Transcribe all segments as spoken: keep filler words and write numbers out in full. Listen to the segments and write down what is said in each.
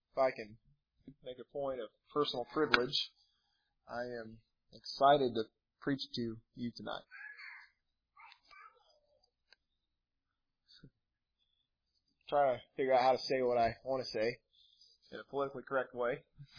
if I can make a point of personal privilege, I am excited to preach to you tonight. Try to figure out how to say what I want to say in a politically correct way.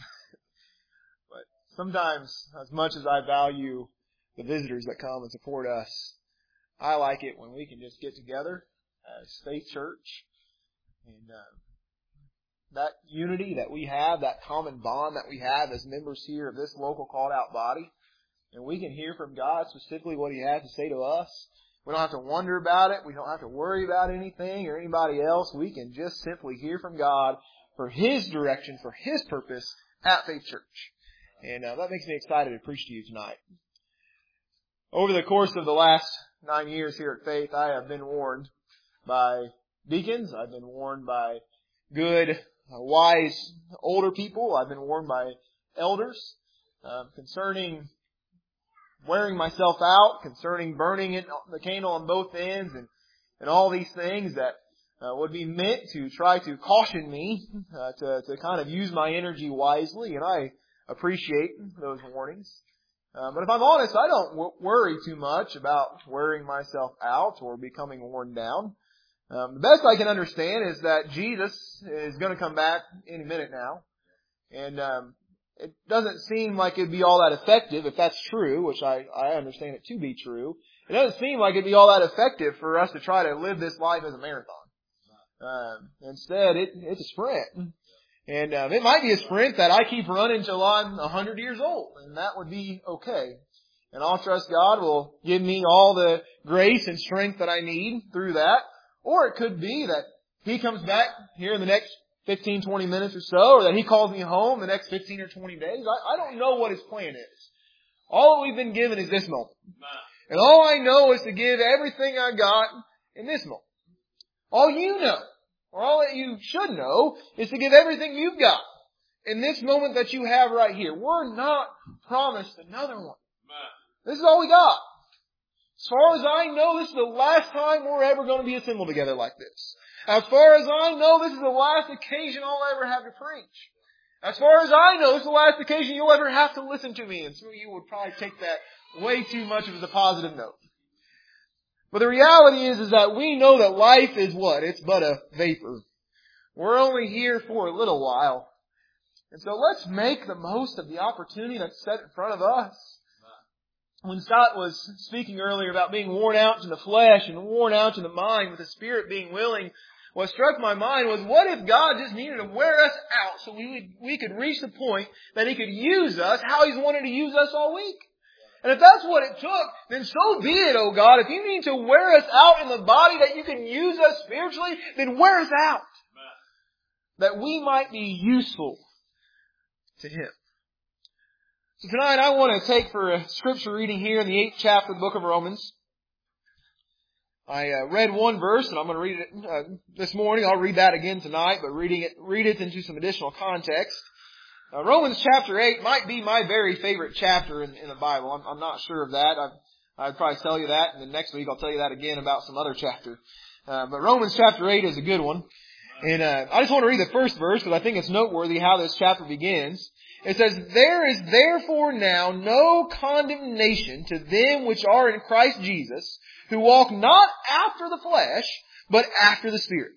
But sometimes, as much as I value the visitors that come and support us, I like it when we can just get together as Faith Church and uh, that unity that we have, that common bond that we have as members here of this local called out body, and we can hear from God specifically what He has to say to us. We don't have to wonder about it. We don't have to worry about anything or anybody else. We can just simply hear from God for His direction, for His purpose at Faith Church. And uh, that makes me excited to preach to you tonight. Over the course of the last nine years here at Faith, I have been warned by deacons. I've been warned by good, wise, older people. I've been warned by elders uh, concerning wearing myself out, concerning burning it, the candle on both ends, and, and all these things that uh, would be meant to try to caution me uh, to, to kind of use my energy wisely, and I appreciate those warnings. Uh, but if I'm honest, I don't w- worry too much about wearing myself out or becoming worn down. Um, the best I can understand is that Jesus is going to come back any minute now, and um, it doesn't seem like it'd be all that effective, if that's true, which I, I understand it to be true. It doesn't seem like it'd be all that effective for us to try to live this life as a marathon. Um, instead, it, it's a sprint. And um, it might be a sprint that I keep running until I'm a hundred years old, and that would be okay. And I'll trust God will give me all the grace and strength that I need through that. Or it could be that He comes back here in the next fifteen, twenty minutes or so, or that He calls me home the next fifteen or twenty days. I, I don't know what His plan is. All that we've been given is this moment. And all I know is to give everything I got in this moment. All you know, or all that you should know, is to give everything you've got in this moment that you have right here. We're not promised another one. This is all we got. As far as I know, this is the last time we're ever going to be assembled together like this. As far as I know, this is the last occasion I'll ever have to preach. As far as I know, this is the last occasion you'll ever have to listen to me. And some of you would probably take that way too much as a positive note. But the reality is, is that we know that life is what? It's but a vapor. We're only here for a little while. And so let's make the most of the opportunity that's set in front of us. When Scott was speaking earlier about being worn out to the flesh and worn out to the mind with the spirit being willing, what struck my mind was, what if God just needed to wear us out so we would, we could reach the point that He could use us how He's wanted to use us all week? And if that's what it took, then so be it, oh God. If you need to wear us out in the body that you can use us spiritually, then wear us out. That we might be useful to Him. So tonight I want to take for a scripture reading here in the eighth chapter of the book of Romans. I uh, read one verse, and I'm going to read it uh, this morning. I'll read that again tonight, but reading it, read it into some additional context. Uh, Romans chapter eight might be my very favorite chapter in, in the Bible. I'm, I'm not sure of that. I've, I'd probably tell you that, and then next week I'll tell you that again about some other chapter. Uh, but Romans chapter eight is a good one. And uh, I just want to read the first verse because I think it's noteworthy how this chapter begins. It says, "There is therefore now no condemnation to them which are in Christ Jesus, who walk not after the flesh, but after the Spirit."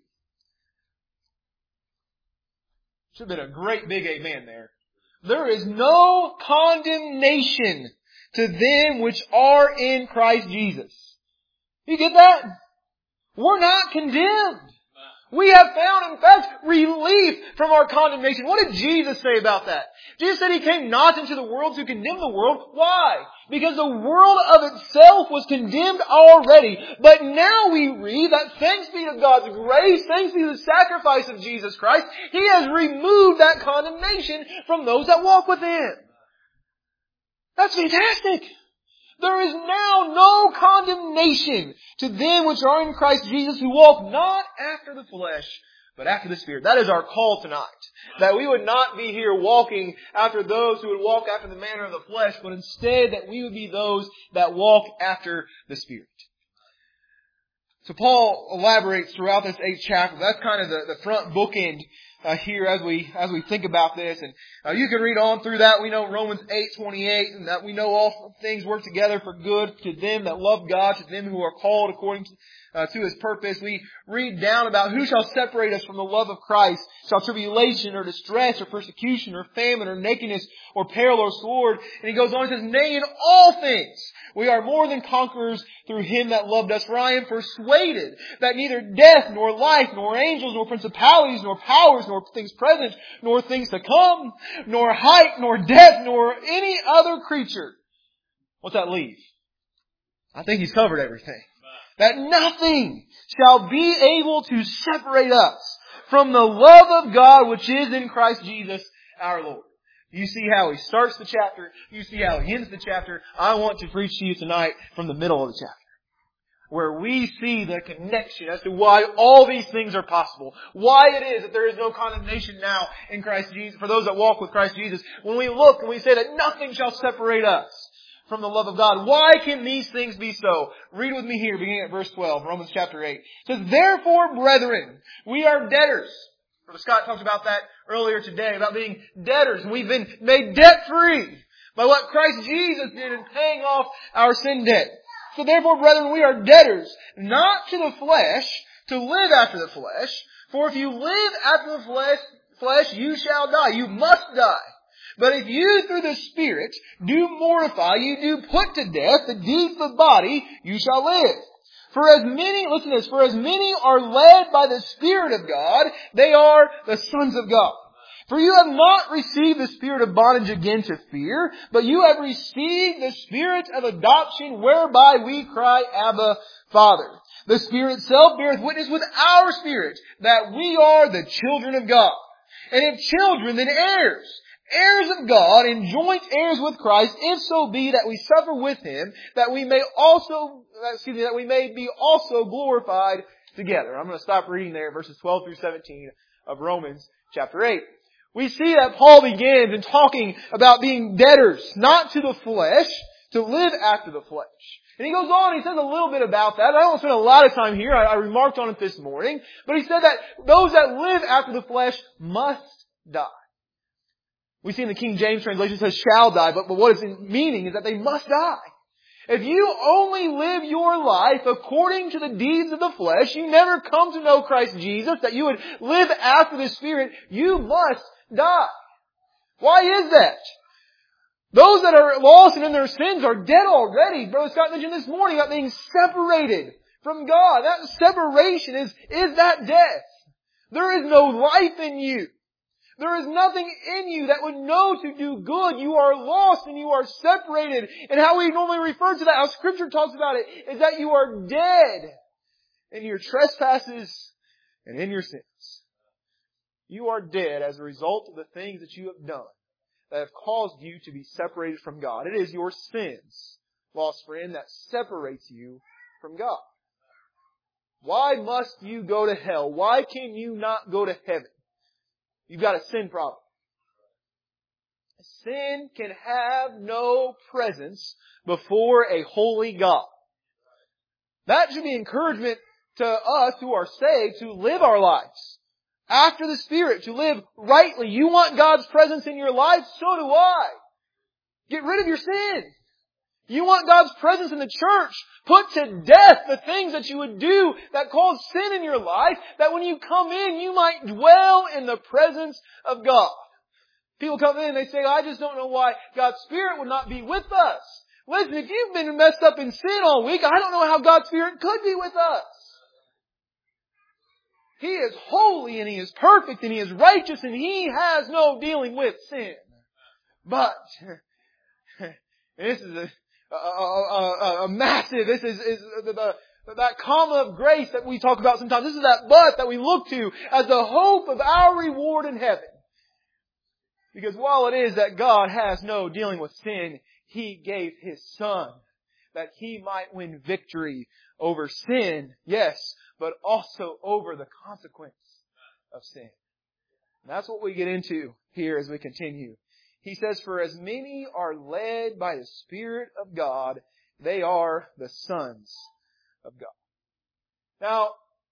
Should have been a great big amen there. There is no condemnation to them which are in Christ Jesus. You get that? We're not condemned. We have found, in fact, relief from our condemnation. What did Jesus say about that? Jesus said He came not into the world to condemn the world. Why? Because the world of itself was condemned already. But now we read that thanks be to God's grace, thanks be to the sacrifice of Jesus Christ, He has removed that condemnation from those that walk with Him. That's fantastic. There is now no condemnation to them which are in Christ Jesus, who walk not after the flesh, but after the Spirit. That is our call tonight. That we would not be here walking after those who would walk after the manner of the flesh, but instead that we would be those that walk after the Spirit. So Paul elaborates throughout this eighth chapter. That's kind of the, the front bookend uh, here as we as we think about this. And uh, you can read on through that. We know Romans eight twenty-eight, and that we know all things work together for good to them that love God, to them who are called according to, uh, to His purpose. We read down about who shall separate us from the love of Christ. Shall tribulation or distress or persecution or famine or nakedness or peril or sword. And he goes on and says, nay, in all things we are more than conquerors through Him that loved us. For I am persuaded that neither death, nor life, nor angels, nor principalities, nor powers, nor things present, nor things to come, nor height, nor depth, nor any other creature. What's that leave? I think he's covered everything. That nothing shall be able to separate us from the love of God which is in Christ Jesus our Lord. You see how he starts the chapter. You see how he ends the chapter. I want to preach to you tonight from the middle of the chapter, where we see the connection as to why all these things are possible. Why it is that there is no condemnation now in Christ Jesus for those that walk with Christ Jesus. When we look and we say that nothing shall separate us from the love of God, why can these things be so? Read with me here, beginning at verse twelve, Romans chapter eight. It says, therefore, brethren, we are debtors. Brother Scott talked about that earlier today, about being debtors. And we've been made debt-free by what Christ Jesus did in paying off our sin debt. So therefore, brethren, we are debtors, not to the flesh, to live after the flesh. For if you live after the flesh, flesh, you shall die. You must die. But if you through the Spirit do mortify, you do put to death the deeds of the body, you shall live. For as many, listen to this, for as many are led by the Spirit of God, they are the sons of God. For you have not received the spirit of bondage again to fear, but you have received the Spirit of adoption, whereby we cry, Abba, Father. The Spirit itself beareth witness with our spirit that we are the children of God. And if children, then heirs, heirs of God, and joint heirs with Christ, if so be that we suffer with Him, that we may also, excuse me, that we may be also glorified together. I'm going to stop reading there, verses twelve through seventeen of Romans chapter eight. We see that Paul begins in talking about being debtors, not to the flesh, to live after the flesh. And he goes on, he says a little bit about that. I don't spend a lot of time here. I, I remarked on it this morning. But he said that those that live after the flesh must die. We see in the King James translation it says shall die, but, but what it's meaning is that they must die. If you only live your life according to the deeds of the flesh, you never come to know Christ Jesus, that you would live after the Spirit, you must die. Why is that? Those that are lost and in their sins are dead already. Brother Scott mentioned this morning about being separated from God. That separation is, is that death. There is no life in you. There is nothing in you that would know to do good. You are lost and you are separated. And how we normally refer to that, how Scripture talks about it, is that you are dead in your trespasses and in your sins. You are dead as a result of the things that you have done that have caused you to be separated from God. It is your sins, lost friend, that separates you from God. Why must you go to hell? Why can you not go to heaven? You've got a sin problem. Sin can have no presence before a holy God. That should be encouragement to us who are saved to live our lives after the Spirit, to live rightly. You want God's presence in your life? So do I. Get rid of your sin. You want God's presence in the church? Put to death the things that you would do that cause sin in your life, that when you come in, you might dwell in the presence of God. People come in and they say, I just don't know why God's Spirit would not be with us. Listen, if you've been messed up in sin all week, I don't know how God's Spirit could be with us. He is holy and He is perfect and He is righteous and He has no dealing with sin. But, this is a, a, a, a massive, this is, is the, the, that comma of grace that we talk about sometimes. This is that but that we look to as the hope of our reward in heaven. Because while it is that God has no dealing with sin, He gave His Son that He might win victory over sin, yes, but also over the consequence of sin. And that's what we get into here as we continue. He says, for as many are led by the Spirit of God, they are the sons of God. Now,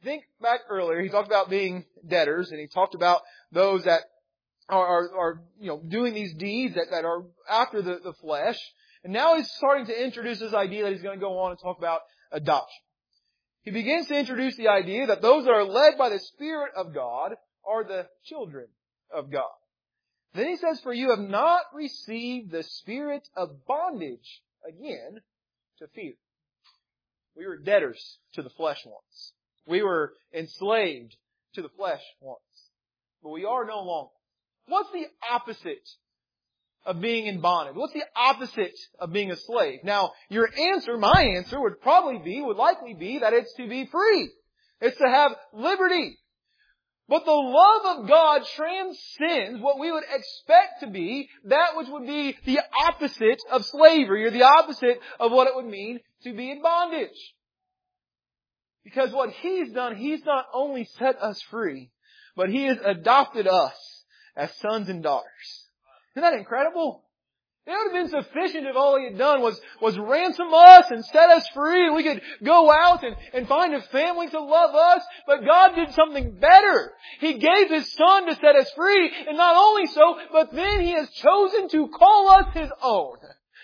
think back earlier, he talked about being debtors, and he talked about those that are, are, are you know, doing these deeds that, that are after the, the flesh. And now he's starting to introduce this idea that he's going to go on and talk about adoption. He begins to introduce the idea that those that are led by the Spirit of God are the children of God. Then he says, for you have not received the spirit of bondage again to fear. We were debtors to the flesh once. We were enslaved to the flesh once. But we are no longer. What's the opposite of being in bondage? What's the opposite of being a slave? Now, your answer, my answer, would probably be, would likely be that it's to be free. It's to have liberty. But the love of God transcends what we would expect to be that which would be the opposite of slavery, or the opposite of what it would mean to be in bondage. Because what He's done, He's not only set us free, but He has adopted us as sons and daughters. Isn't that incredible? It would have been sufficient if all He had done was, was ransom us and set us free, and we could go out and, and find a family to love us. But God did something better. He gave His Son to set us free, and not only so, but then He has chosen to call us His own.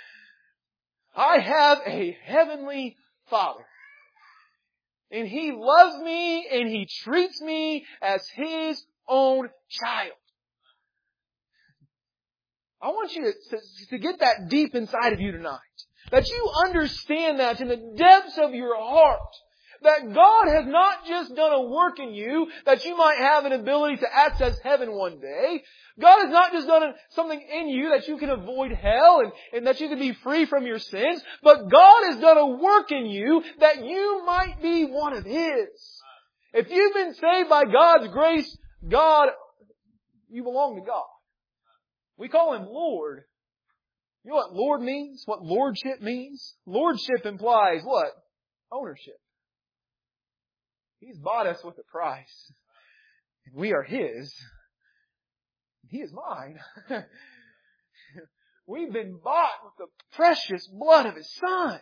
I have a heavenly Father. And He loves me, and He treats me as His own child. I want you to, to, to get that deep inside of you tonight. That you understand that in the depths of your heart. That God has not just done a work in you that you might have an ability to access heaven one day. God has not just done something in you that you can avoid hell and, and that you can be free from your sins. But God has done a work in you that you might be one of His. If you've been saved by God's grace, God, you belong to God. We call Him Lord. You know what Lord means? What lordship means? Lordship implies what? Ownership. He's bought us with a price. And we are His. He is mine. We've been bought with the precious blood of His Son.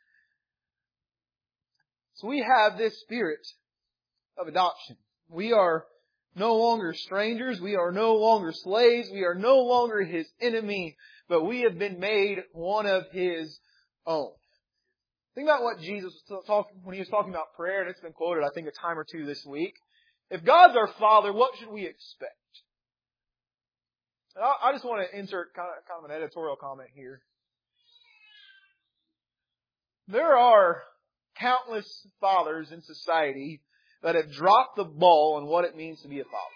So we have this spirit of adoption. We are no longer strangers. We are no longer slaves. We are no longer His enemy. But we have been made one of His own. Think about what Jesus was talking when He was talking about prayer, and it's been quoted, I think, a time or two this week. If God's our Father, what should we expect? And I just want to insert kind of, kind of an editorial comment here. There are countless fathers in society that have dropped the ball on what it means to be a father.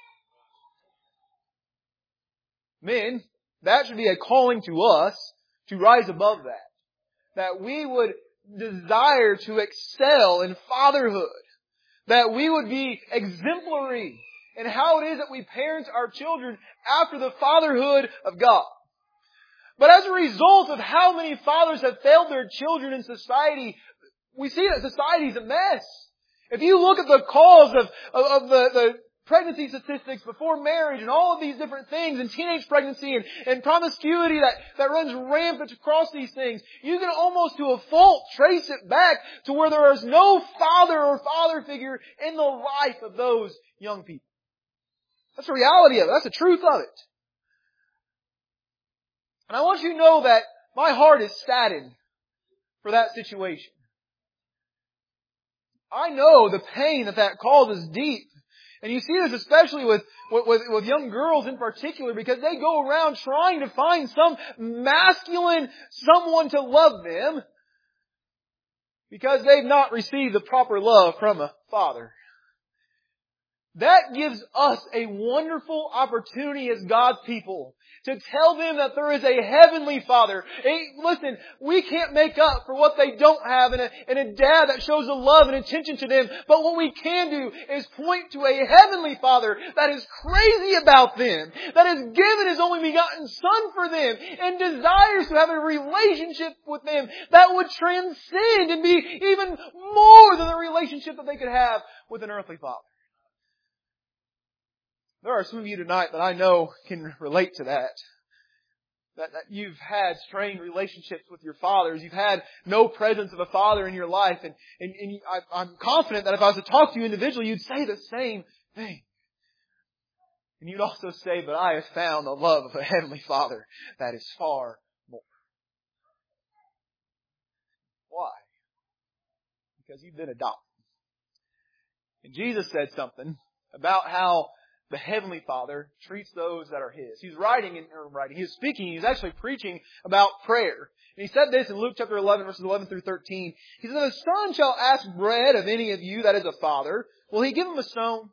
Men, that should be a calling to us to rise above that. That we would desire to excel in fatherhood. That we would be exemplary in how it is that we parent our children after the fatherhood of God. But as a result of how many fathers have failed their children in society, we see that society is a mess. If you look at the cause of, of, of the, the pregnancy statistics before marriage and all of these different things, and teenage pregnancy and, and promiscuity that, that runs rampant across these things, you can almost to a fault trace it back to where there is no father or father figure in the life of those young people. That's the reality of it. That's the truth of it. And I want you to know that my heart is saddened for that situation. I know the pain that that causes deep. And you see this especially with, with, with young girls in particular, because they go around trying to find some masculine someone to love them because they've not received the proper love from a father. That gives us a wonderful opportunity as God's people to tell them that there is a heavenly Father. A, listen, we can't make up for what they don't have in a, in a dad that shows the love and attention to them. But what we can do is point to a heavenly Father that is crazy about them, that has given His only begotten Son for them, and desires to have a relationship with them that would transcend and be even more than the relationship that they could have with an earthly father. There are some of you tonight that I know can relate to that. That, that you've had strained relationships with your fathers. You've had no presence of a father in your life. And, and, and you, I, I'm confident that if I was to talk to you individually, you'd say the same thing. And you'd also say, but I have found the love of a Heavenly Father that is far more. Why? Because you've been adopted. And Jesus said something about how the Heavenly Father treats those that are His. He's writing, in, or writing, He's speaking, He's actually preaching about prayer. And He said this in Luke chapter eleven, verses eleven through thirteen. He said, "The son shall ask bread of any of you that is a father. Will he give him a stone?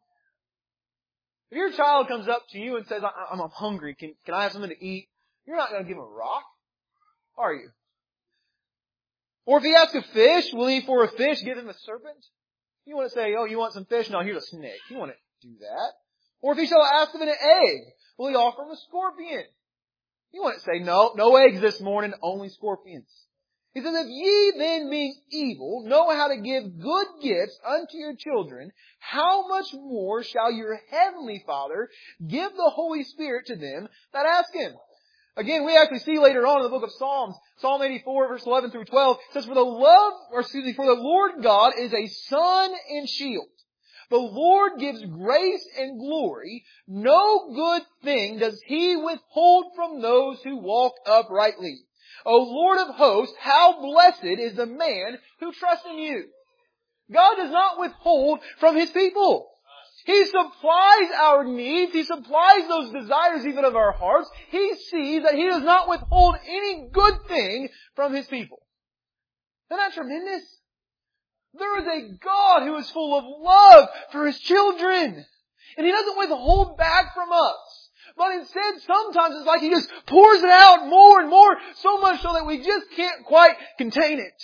If your child comes up to you and says, I'm, I'm hungry, can, can I have something to eat? You're not going to give him a rock, are you? Or if he asks a fish, will he for a fish give him a serpent? You want to say, oh, you want some fish? No, here's a snake. You want to do that. Or if he shall ask of an egg, will he offer him a scorpion? You want to say, no, no eggs this morning, only scorpions. He says, if ye then being evil know how to give good gifts unto your children, how much more shall your heavenly Father give the Holy Spirit to them that ask Him? Again, we actually see later on in the book of Psalms, Psalm eighty-four, verse eleven through twelve, it says, For the love, or excuse me, for the Lord God is a sun and shield. The Lord gives grace and glory. No good thing does He withhold from those who walk uprightly. O Lord of hosts, how blessed is the man who trusts in you. God does not withhold from His people. He supplies our needs. He supplies those desires even of our hearts. He sees that He does not withhold any good thing from His people. Isn't that tremendous? There is a God who is full of love for His children. And He doesn't withhold back from us. But instead, sometimes it's like He just pours it out more and more, so much so that we just can't quite contain it.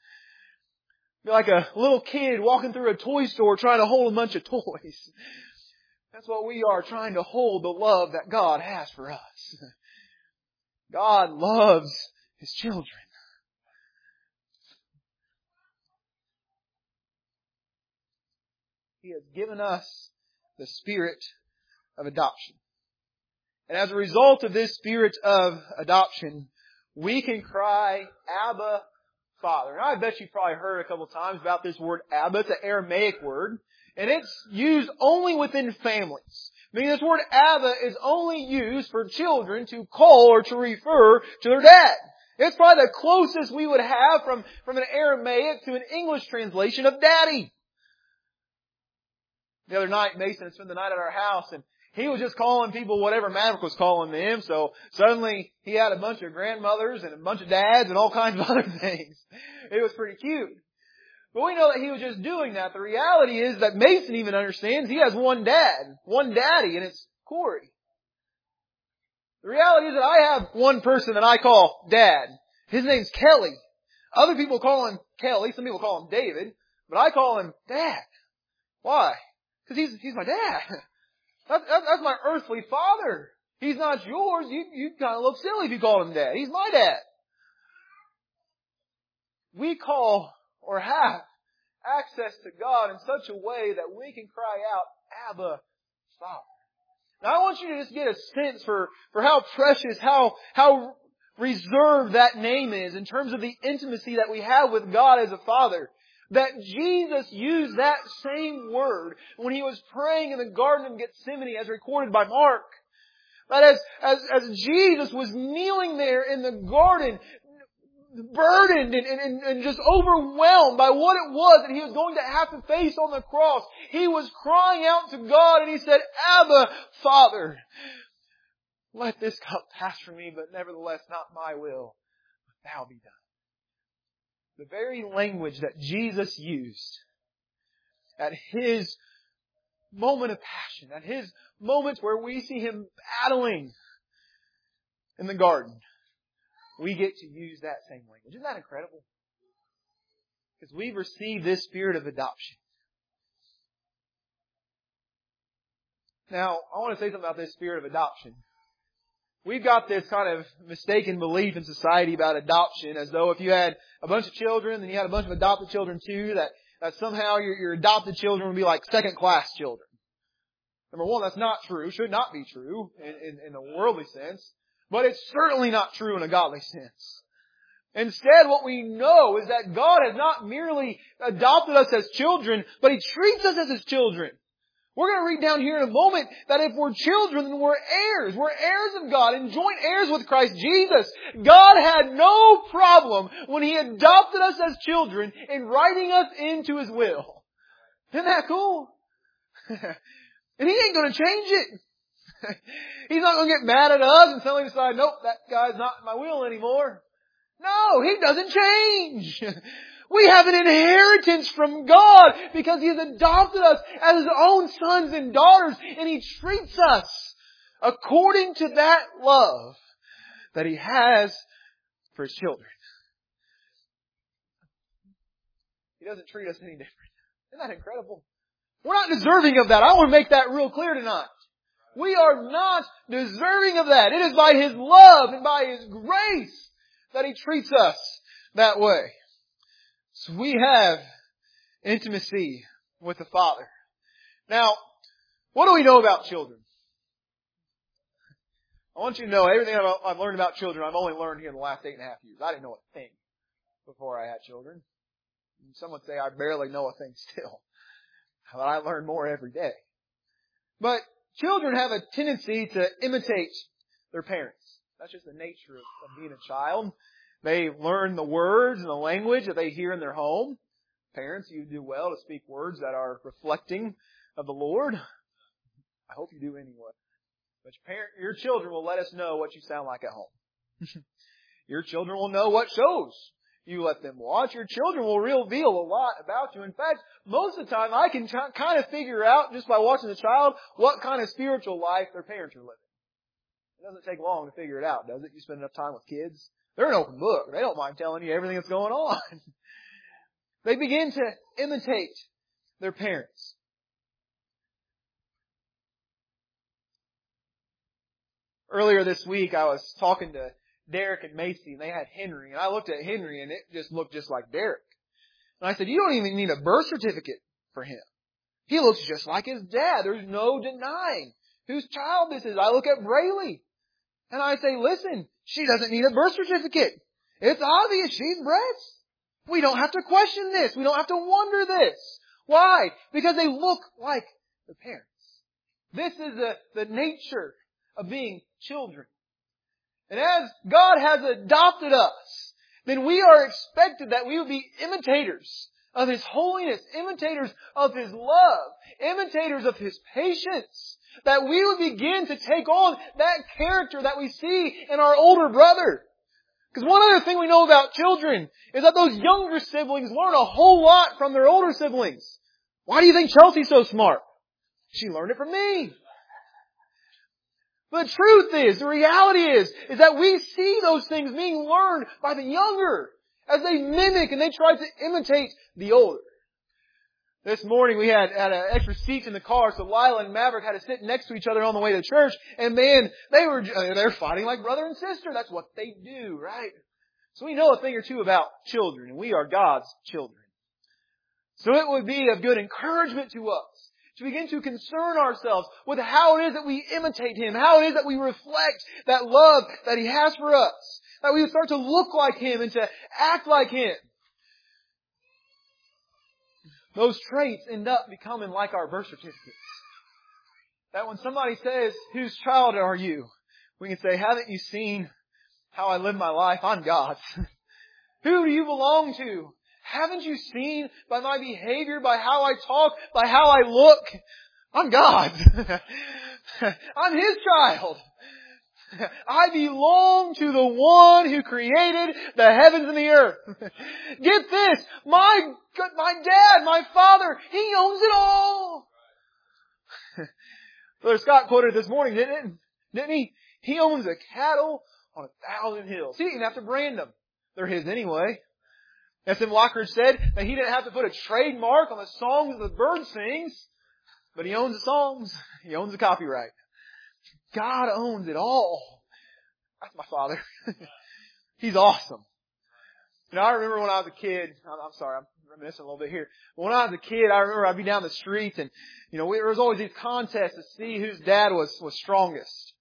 Be like a little kid walking through a toy store trying to hold a bunch of toys. That's what we are, trying to hold the love that God has for us. God loves His children. He has given us the spirit of adoption. And as a result of this spirit of adoption, we can cry, Abba, Father. And I bet you've probably heard a couple of times about this word Abba. It's an Aramaic word. And it's used only within families. Meaning this word Abba is only used for children to call or to refer to their dad. It's probably the closest we would have from, from an Aramaic to an English translation of daddy. The other night, Mason spent the night at our house, and he was just calling people whatever Maverick was calling them. So suddenly he had a bunch of grandmothers and a bunch of dads and all kinds of other things. It was pretty cute. But we know that he was just doing that. The reality is that Mason even understands he has one dad, one daddy, and it's Corey. The reality is that I have one person that I call Dad. His name's Kelly. Other people call him Kelly. Some people call him David. But I call him Dad. Why? Because he's, he's my dad. That's, that's my earthly father. He's not yours. You, you kind of look silly if you call him Dad. He's my dad. We call or have access to God in such a way that we can cry out, Abba, Father. Now I want you to just get a sense for, for how precious, how, how reserved that name is in terms of the intimacy that we have with God as a Father. That Jesus used that same word when He was praying in the Garden of Gethsemane as recorded by Mark. That as, as, as Jesus was kneeling there in the garden, burdened and, and, and just overwhelmed by what it was that He was going to have to face on the cross, He was crying out to God and He said, Abba, Father, let this cup pass from me, but nevertheless not my will, but Thou be done. The very language that Jesus used at His moment of passion, at His moments where we see Him battling in the garden, we get to use that same language. Isn't that incredible? Because we've received this spirit of adoption. Now, I want to say something about this spirit of adoption. We've got this kind of mistaken belief in society about adoption, as though if you had a bunch of children, then you had a bunch of adopted children too, that, that somehow your, your adopted children would be like second-class children. Number one, that's not true. Should not be true in, in, in a worldly sense. But it's certainly not true in a godly sense. Instead, what we know is that God has not merely adopted us as children, but He treats us as His children. We're going to read down here in a moment that if we're children, then we're heirs. We're heirs of God and joint heirs with Christ Jesus. God had no problem when He adopted us as children in writing us into His will. Isn't that cool? And He ain't going to change it. He's not going to get mad at us and suddenly decide, nope, that guy's not in my will anymore. No, He doesn't change. We have an inheritance from God because He has adopted us as His own sons and daughters, and He treats us according to that love that He has for His children. He doesn't treat us any different. Isn't that incredible? We're not deserving of that. I want to make that real clear tonight. We are not deserving of that. It is by His love and by His grace that He treats us that way. So we have intimacy with the Father. Now, what do we know about children? I want you to know everything I've learned about children, I've only learned here in the last eight and a half years. I didn't know a thing before I had children. Some would say I barely know a thing still. But I learn more every day. But children have a tendency to imitate their parents. That's just the nature of, of being a child. They learn the words and the language that they hear in their home. Parents, you do well to speak words that are reflecting of the Lord. I hope you do anyway. But your, parent, your children will let us know what you sound like at home. Your children will know what shows you let them watch. Your children will reveal a lot about you. In fact, most of the time I can try, kind of figure out, just by watching the child, what kind of spiritual life their parents are living. It doesn't take long to figure it out, does it? You spend enough time with kids. They're an open book. They don't mind telling you everything that's going on. They begin to imitate their parents. Earlier this week, I was talking to Derek and Macy, and they had Henry. And I looked at Henry, and it just looked just like Derek. And I said, you don't even need a birth certificate for him. He looks just like his dad. There's no denying whose child this is. I look at Braylee, and I say, listen, she doesn't need a birth certificate. It's obvious she's Brett's. We don't have to question this. We don't have to wonder this. Why? Because they look like their parents. This is the, the nature of being children. And as God has adopted us, then we are expected that we would be imitators of His holiness, imitators of His love, imitators of His patience, that we would begin to take on that character that we see in our older brother. Because one other thing we know about children is that those younger siblings learn a whole lot from their older siblings. Why do you think Chelsea's so smart? She learned it from me. But the truth is, the reality is, is that we see those things being learned by the younger as they mimic and they try to imitate the older. This morning we had, had uh, extra seats in the car, so Lila and Maverick had to sit next to each other on the way to church. And man, they were uh, they're fighting like brother and sister. That's what they do, right? So we know a thing or two about children, and we are God's children. So it would be of good encouragement to us to begin to concern ourselves with how it is that we imitate Him, how it is that we reflect that love that He has for us, that we would start to look like Him and to act like Him. Those traits end up becoming like our birth certificates. That when somebody says, whose child are you? We can say, haven't you seen how I live my life? I'm God's. Who do you belong to? Haven't you seen by my behavior, by how I talk, by how I look? I'm God's. I'm His child. I belong to the one who created the heavens and the earth. Get this. My, my dad, my father, He owns it all. Brother Scott quoted this morning, didn't it? Didn't he? He owns the cattle on a thousand hills. He didn't have to brand them. They're His anyway. S M Lockridge said that he didn't have to put a trademark on the songs the bird sings, but He owns the songs. He owns the copyright. God owns it all. That's my Father. He's awesome. You know, I remember when I was a kid, I'm, I'm sorry, I'm reminiscing a little bit here. But when I was a kid, I remember I'd be down the street and, you know, there was always these contests to see whose dad was, was strongest.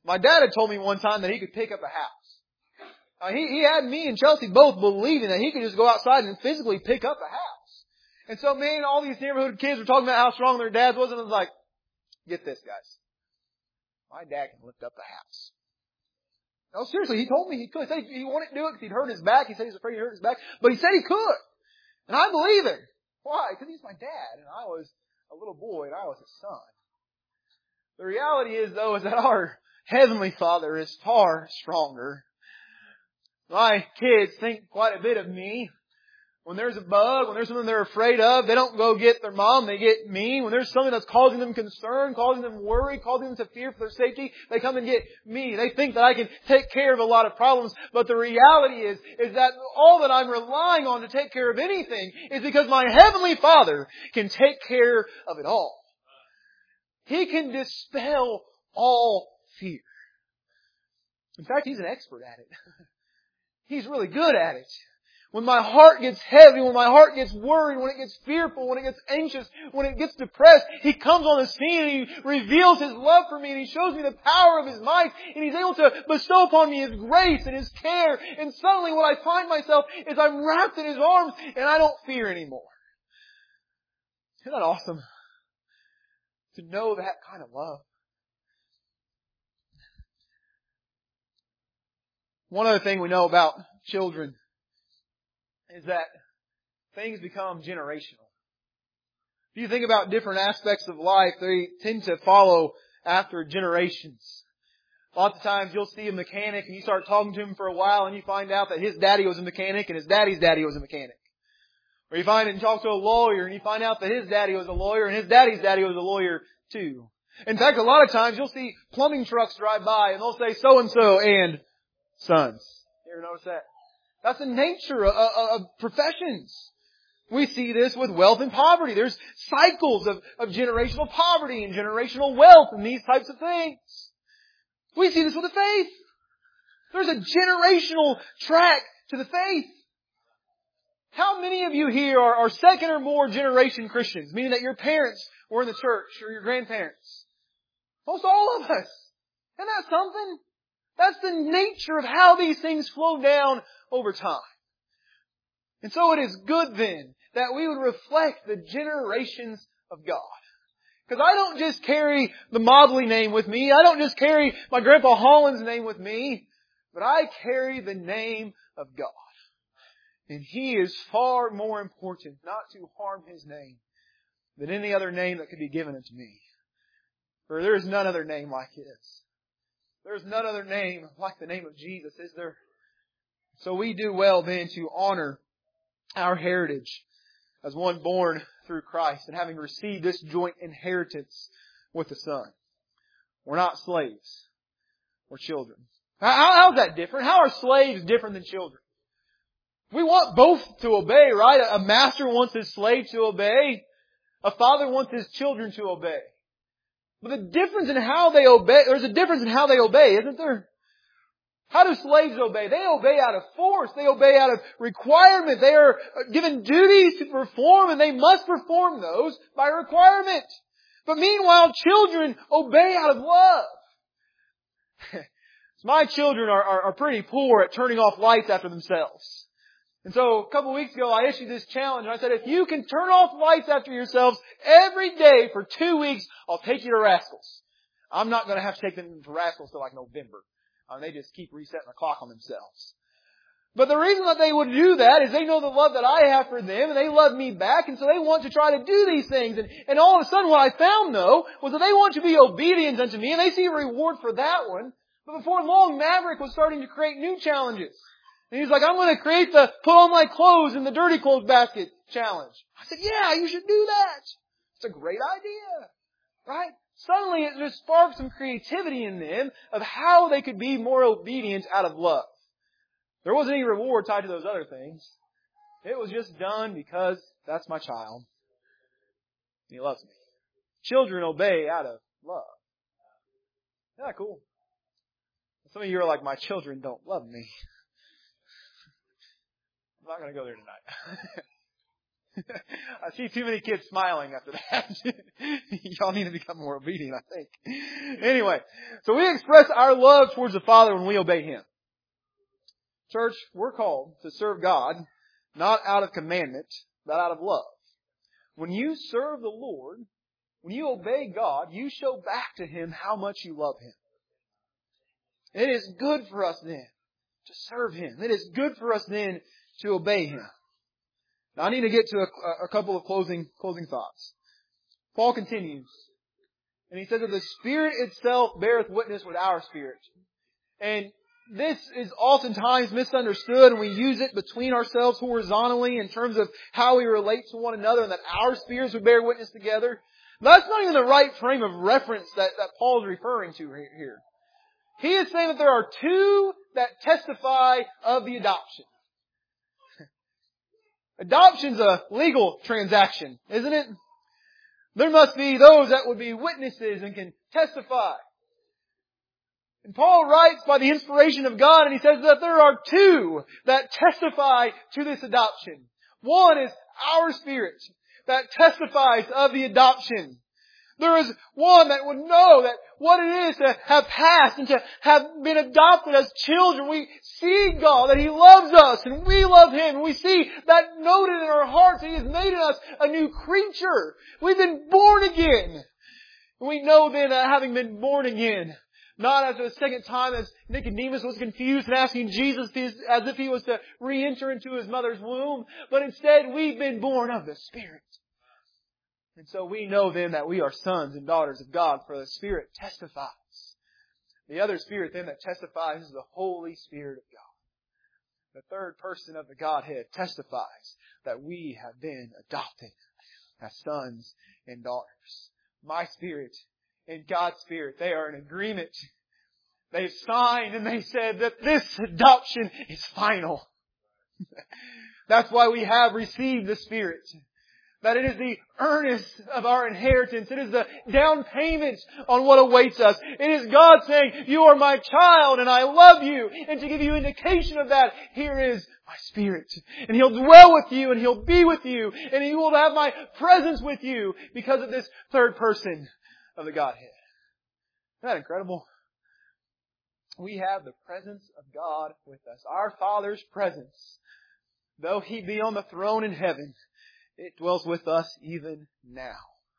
My dad had told me one time that he could pick up a house. Uh, he, he had me and Chelsea both believing that he could just go outside and physically pick up a house. And so me and all these neighborhood kids were talking about how strong their dads was, and I was like, get this, guys. My dad can lift up a house. No, seriously, he told me he could. He said he wanted to do it because he'd hurt his back. He said he's afraid he hurt his back. But he said he could. And I believe it. Why? Because he's my dad, and I was a little boy, and I was his son. The reality is, though, is that our Heavenly Father is far stronger. My kids think quite a bit of me. When there's a bug, when there's something they're afraid of, they don't go get their mom, they get me. When there's something that's causing them concern, causing them worry, causing them to fear for their safety, they come and get me. They think that I can take care of a lot of problems, but the reality is, is that all that I'm relying on to take care of anything is because my Heavenly Father can take care of it all. He can dispel all fear. In fact, He's an expert at it. He's really good at it. When my heart gets heavy, when my heart gets worried, when it gets fearful, when it gets anxious, when it gets depressed, He comes on the scene and He reveals His love for me and He shows me the power of His might and He's able to bestow upon me His grace and His care. And suddenly what I find myself is I'm wrapped in His arms and I don't fear anymore. Isn't that awesome? To know that kind of love. One other thing we know about children is that things become generational. If you think about different aspects of life, they tend to follow after generations. Lots of times you'll see a mechanic and you start talking to him for a while and you find out that his daddy was a mechanic and his daddy's daddy was a mechanic. Or you find and talk to a lawyer and you find out that his daddy was a lawyer and his daddy's daddy was a lawyer too. In fact, a lot of times you'll see plumbing trucks drive by and they'll say so-and-so and sons. You ever notice that? That's the nature of, of, of professions. We see this with wealth and poverty. There's cycles of, of generational poverty and generational wealth and these types of things. We see this with the faith. There's a generational track to the faith. How many of you here are, are second or more generation Christians? Meaning that your parents were in the church or your grandparents. Most all of us. Isn't that something? That's the nature of how these things flow down over time. And so it is good then that we would reflect the generations of God. Because I don't just carry the Mobley name with me. I don't just carry my Grandpa Holland's name with me. But I carry the name of God. And He is far more important not to harm His name than any other name that could be given unto me. For there is none other name like His. There is none other name like the name of Jesus, is there? So we do well then to honor our heritage as one born through Christ and having received this joint inheritance with the Son. We're not slaves. We're children. How, how's that different? How are slaves different than children? We want both to obey, right? A master wants his slave to obey. A father wants his children to obey. But the difference in how they obey, there's a difference in how they obey, isn't there? How do slaves obey? They obey out of force. They obey out of requirement. They are given duties to perform and they must perform those by requirement. But meanwhile, children obey out of love. My children are, are, are pretty poor at turning off lights after themselves. And so a couple of weeks ago, I issued this challenge. And I said, if you can turn off lights after yourselves every day for two weeks, I'll take you to Rascals. I'm not going to have to take them to Rascals till like November. I mean, they just keep resetting the clock on themselves. But the reason that they would do that is they know the love that I have for them and they love me back. And so they want to try to do these things. And, and all of a sudden what I found though was that they want to be obedient unto me and they see a reward for that one. But before long, Maverick was starting to create new challenges. And he's like, I'm going to create the put on my clothes in the dirty clothes basket challenge. I said, yeah, you should do that. It's a great idea. Right? Suddenly it just sparked some creativity in them of how they could be more obedient out of love. There wasn't any reward tied to those other things. It was just done because that's my child. He loves me. Children obey out of love. Isn't that cool? Some of you are like, my children don't love me. I'm not going to go there tonight. I see too many kids smiling after that. Y'all need to become more obedient, I think. Anyway, so we express our love towards the Father when we obey Him. Church, we're called to serve God, not out of commandment, but out of love. When you serve the Lord, when you obey God, you show back to Him how much you love Him. It is good for us then to serve Him. It is good for us then to obey Him. Now I need to get to a, a couple of closing, closing thoughts. Paul continues, and he says that the Spirit itself beareth witness with our spirit. And this is oftentimes misunderstood, and we use it between ourselves horizontally in terms of how we relate to one another, and that our spirits would bear witness together. That's not even the right frame of reference that, that Paul is referring to here. He is saying that there are two that testify of the adoption. Adoption's a legal transaction, isn't it? There must be those that would be witnesses and can testify. And Paul writes by the inspiration of God, and he says that there are two that testify to this adoption. One is our spirit that testifies of the adoption. There is one that would know that what it is to have passed and to have been adopted as children. We see God, that He loves us and we love Him. And we see that noted in our hearts that He has made in us a new creature. We've been born again. And we know then that having been born again, not as a second time as Nicodemus was confused and asking Jesus as if He was to re-enter into His mother's womb, but instead we've been born of the Spirit. And so we know then that we are sons and daughters of God, for the Spirit testifies. The other Spirit then that testifies is the Holy Spirit of God. The third person of the Godhead testifies that we have been adopted as sons and daughters. My Spirit and God's Spirit, they are in agreement. They've signed and they said that this adoption is final. That's why we have received the Spirit. That it is the earnest of our inheritance. It is the down payment on what awaits us. It is God saying, you are my child and I love you. And to give you indication of that, here is my Spirit. And He'll dwell with you and He'll be with you. And He will have my presence with you because of this third person of the Godhead. Isn't that incredible? We have the presence of God with us. Our Father's presence. Though He be on the throne in heaven, it dwells with us even now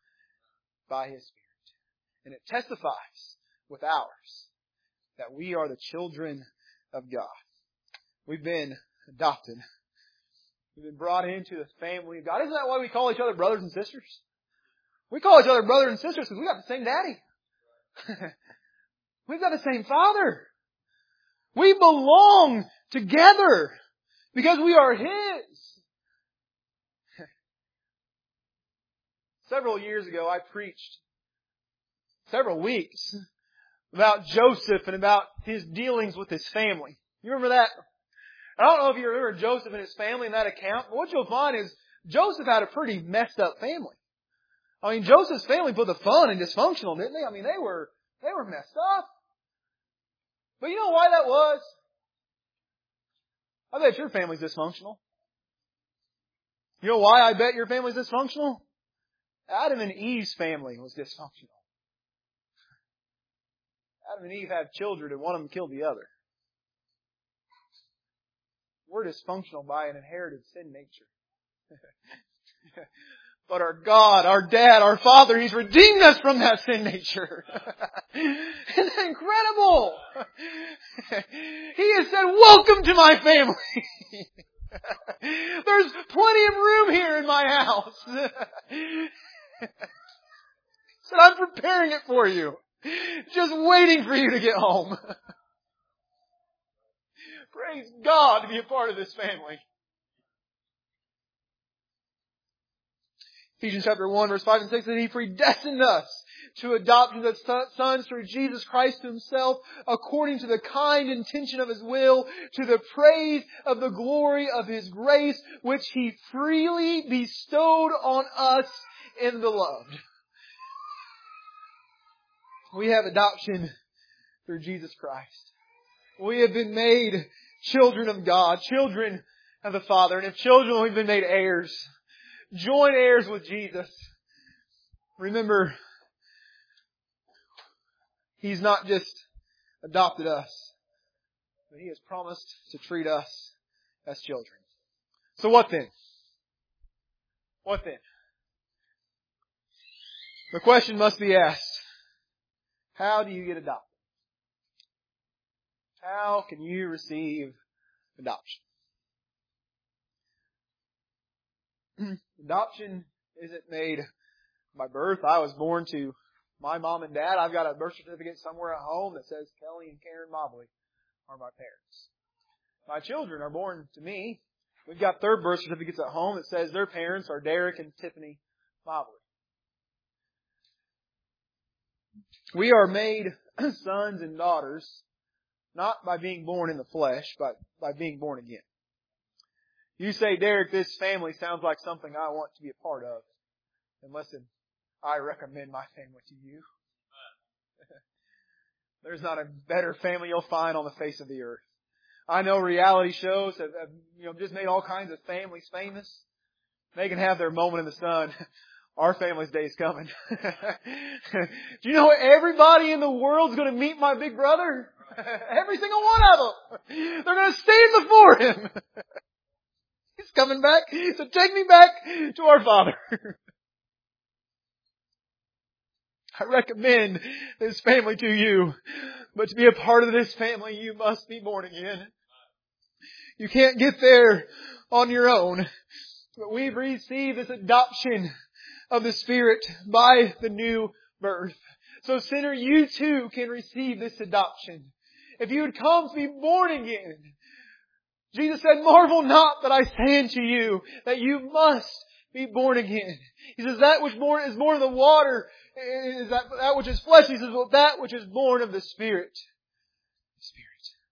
by His Spirit. And it testifies with ours that we are the children of God. We've been adopted. We've been brought into the family of God. Isn't that why we call each other brothers and sisters? We call each other brothers and sisters because we got the same daddy. We've got the same Father. We belong together because we are His. Several years ago, I preached several weeks about Joseph and about his dealings with his family. You remember that? I don't know if you remember Joseph and his family in that account, but what you'll find is Joseph had a pretty messed up family. I mean, Joseph's family put the fun in dysfunctional, didn't they? I mean, they were, they were messed up. But you know why that was? I bet your family's dysfunctional. You know why I bet your family's dysfunctional? Adam and Eve's family was dysfunctional. Adam and Eve had children and one of them killed the other. We're dysfunctional by an inherited sin nature. But our God, our Dad, our Father, He's redeemed us from that sin nature. It's incredible. He has said, welcome to my family. There's plenty of room here in my house. Said, I'm preparing it for you. Just waiting for you to get home. Praise God to be a part of this family. Ephesians chapter one, verse five and six, that He predestined us to adoption as sons through Jesus Christ Himself, according to the kind intention of His will, to the praise of the glory of His grace, which He freely bestowed on us in the beloved. We have adoption through Jesus Christ. We have been made children of God, children of the Father, and if children, we've been made heirs. joint heirs with Jesus. Remember, He's not just adopted us, but He has promised to treat us as children. So what then? What then? The question must be asked, how do you get adopted? How can you receive adoption? Adoption isn't made by birth. I was born to my mom and dad. I've got a birth certificate somewhere at home that says Kelly and Karen Mobley are my parents. My children are born to me. We've got their birth certificates at home that says their parents are Derek and Tiffany Mobley. We are made sons and daughters not by being born in the flesh, but by being born again. You say, Derek, this family sounds like something I want to be a part of. And listen, I recommend my family to you. There's not a better family you'll find on the face of the earth. I know reality shows have, have you know, just made all kinds of families famous. They can have their moment in the sun. Our family's day is coming. Do you know everybody in the world's going to meet my big brother? Every single one of them. They're going to stand before him. He's coming back. So take me back to our Father. I recommend this family to you. But to be a part of this family, you must be born again. You can't get there on your own. But we've received this adoption of the Spirit by the new birth. So sinner, you too can receive this adoption. If you would come to be born again, Jesus said, marvel not that I say unto you that you must be born again. He says, that which born is born of the water is that, that which is flesh. He says, well, that which is born of the Spirit. Spirit.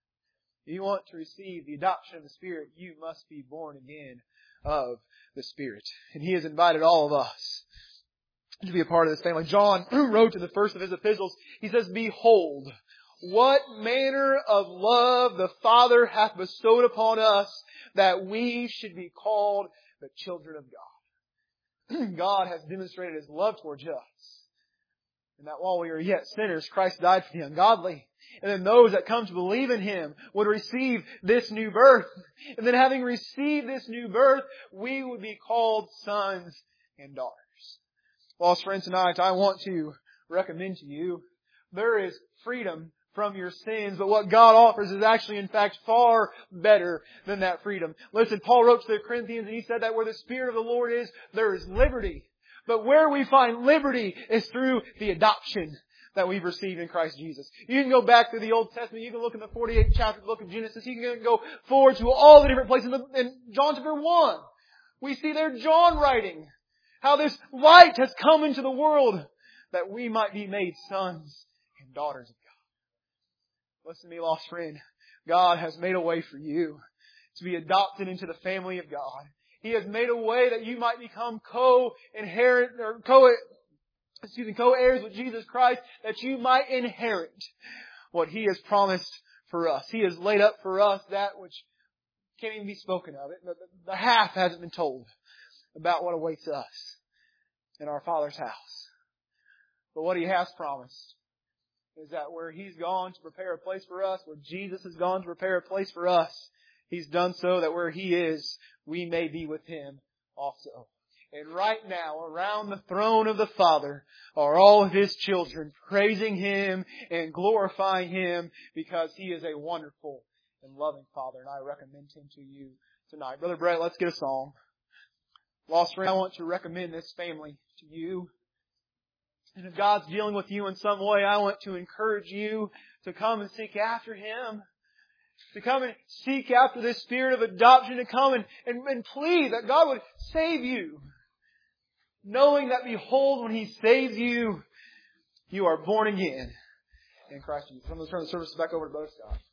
If you want to receive the adoption of the Spirit, you must be born again of the Spirit. And He has invited all of us to be a part of this family. John wrote to the first of his epistles, he says, behold, what manner of love the Father hath bestowed upon us, that we should be called the children of God. God has demonstrated His love towards us. And that while we are yet sinners, Christ died for the ungodly. And then those that come to believe in Him would receive this new birth. And then having received this new birth, we would be called sons and daughters. Lost friends, tonight I want to recommend to you, there is freedom from your sins, but what God offers is actually in fact far better than that freedom. Listen, Paul wrote to the Corinthians and he said that where the Spirit of the Lord is, there is liberty. But where we find liberty is through the adoption that we've received in Christ Jesus. You can go back to the Old Testament. You can look in the forty-eighth chapter of the book of Genesis. You can go forward to all the different places. In John chapter one, we see there John writing how this light has come into the world that we might be made sons and daughters of God. Listen to me, lost friend. God has made a way for you to be adopted into the family of God. He has made a way that you might become co-inherit or co excuse me, co-heirs with Jesus Christ, that you might inherit what He has promised for us. He has laid up for us that which can't even be spoken of. It, the, the half hasn't been told about what awaits us in our Father's house. But what He has promised is that where He's gone to prepare a place for us, where Jesus has gone to prepare a place for us, He's done so that where He is, we may be with Him also. And right now, around the throne of the Father are all of His children praising Him and glorifying Him because He is a wonderful and loving Father. And I recommend Him to you tonight. Brother Brett, let's get a song. Lost friend, I want to recommend this family to you. And if God's dealing with you in some way, I want to encourage you to come and seek after Him. To come and seek after this spirit of adoption, to come and, and, and plead that God would save you. Knowing that, behold, when He saves you, you are born again in Christ Jesus. I'm going to turn the service back over to Brother Scott.